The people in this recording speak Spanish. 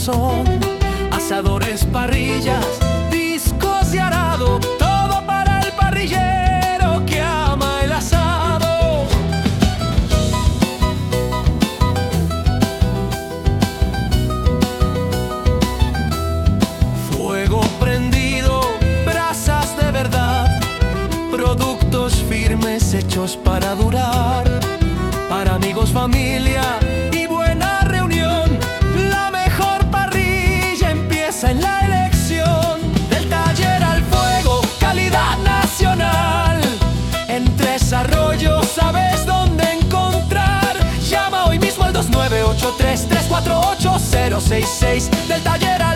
corazón. Asadores, parrillas, discos de arado, todo para el parrillero que ama el asado. Fuego prendido, brasas de verdad, productos firmes hechos para durar. Para amigos, familia y buena reunión, la mejor parrilla empieza en la elección. Del taller al fuego, calidad nacional. En Tres Arroyos sabes dónde encontrar. Llama hoy mismo al 2983-348-066. Del taller al